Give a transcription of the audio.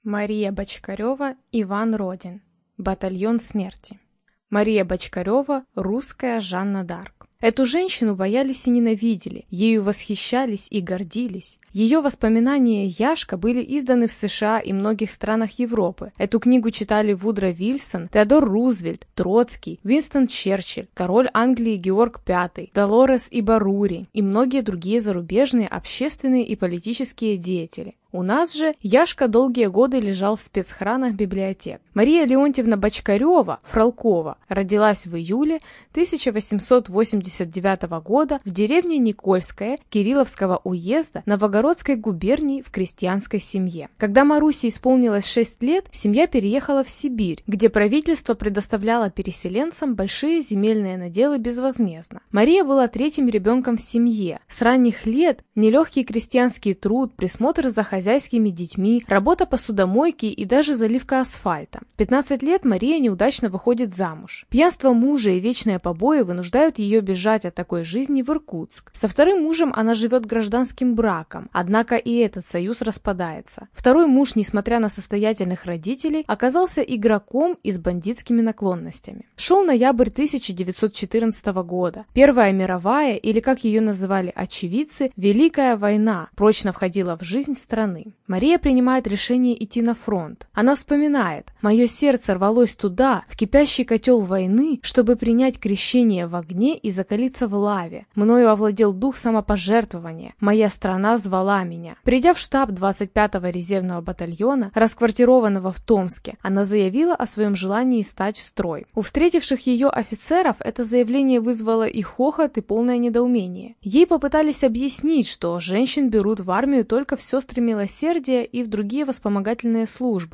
Мария Бочкарева, Иван Родин. Батальон смерти. Мария Бочкарева – русская Жанна д'Арк. Эту женщину боялись и ненавидели, ею восхищались и гордились. Ее воспоминания «Яшка» были изданы в США и многих странах Европы. Эту книгу читали Вудро Вильсон, Теодор Рузвельт, Троцкий, Уинстон Черчилль, король Англии Георг V, Долорес Ибаррури и многие другие зарубежные общественные и политические деятели. У нас же Яшка долгие годы лежал в спецхранах библиотек. Мария Леонтьевна Бочкарева, Фролкова, родилась в июле 1889 года в деревне Никольская Кирилловского уезда Новгородской губернии в крестьянской семье. Когда Марусе исполнилось 6 лет, семья переехала в Сибирь, где правительство предоставляло переселенцам большие земельные наделы безвозмездно. Мария была третьим ребенком в семье. С ранних лет нелегкий крестьянский труд, присмотр за хозяйскими детьми, работа посудомойки и даже заливка асфальта. В 15 лет Мария неудачно выходит замуж. Пьянство мужа и вечные побои вынуждают ее бежать от такой жизни в Иркутск. Со вторым мужем она живет гражданским браком, однако и этот союз распадается. Второй муж, несмотря на состоятельных родителей, оказался игроком и с бандитскими наклонностями. Шел ноябрь 1914 года. Первая мировая, или как ее называли очевидцы, Великая война, прочно входила в жизнь страны. Мария принимает решение идти на фронт. Она вспоминает: «Мое сердце рвалось туда, в кипящий котел войны, чтобы принять крещение в огне и закалиться в лаве. Мною овладел дух самопожертвования. Моя страна звала меня». Придя в штаб 25-го резервного батальона, расквартированного в Томске, она заявила о своем желании стать в строй. У встретивших ее офицеров это заявление вызвало и хохот, и полное недоумение. Ей попытались объяснить, что женщин берут в армию только в сестры милосердия и в другие вспомогательные службы,